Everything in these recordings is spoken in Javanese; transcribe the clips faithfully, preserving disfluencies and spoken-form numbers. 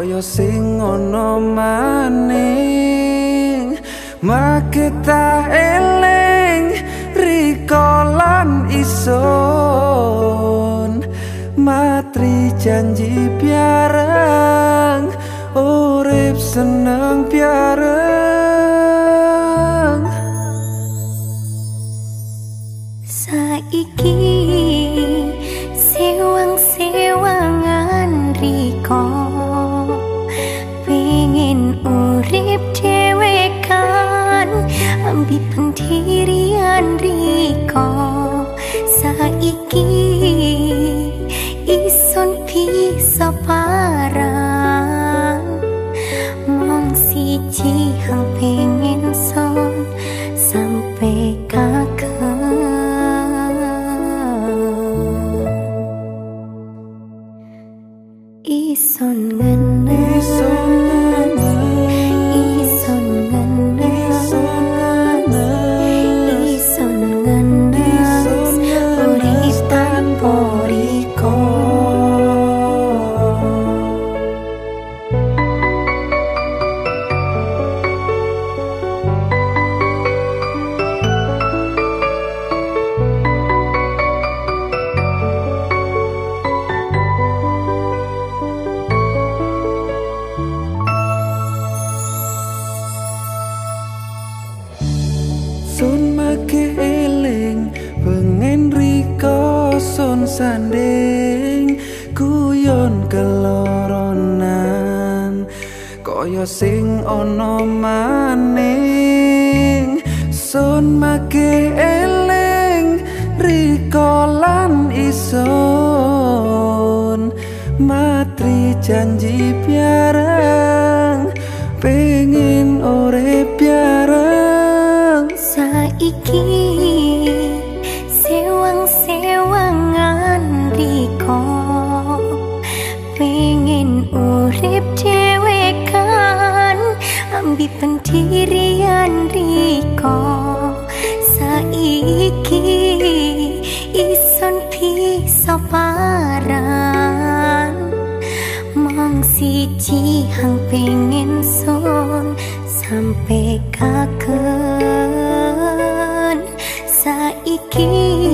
kaya sing ana maning. Makita eling rikolan ison, matri janji piareng, urip seneng piareng. Saiki sewang-sewangan riko, pengen urip dhewekan, ambi pendirian riko. Saiki ison bisa parang, mong siji hang pengen son sampai kaken. Ison ngene, ison ngene, ison ngene, ison ngene, urip tanpa riko. Sun make eling pengen riko sun sanding, guyon keloronan kaya sing ana maning. Sun make eling riko lan ison, matri janji piareng, pengen urip piareng. Saiki sewang-sewangan riko, pengen urip dhewekan, ambi pendirian riko. Saiki ison bisa paran, mong siji hang pengen son sampai kaken. Saiki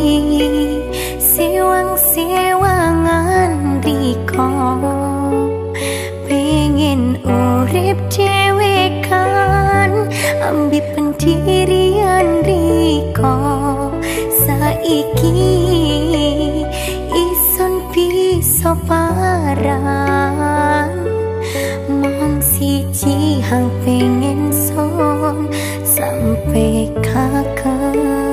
sewang-sewangan riko, pengen urip dhewekan, ambi pendirian riko. Saiki ison bisa paran, mong siji hang pengen son sampai kaken.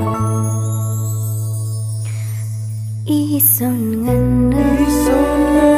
Ison ngene, ison ngene.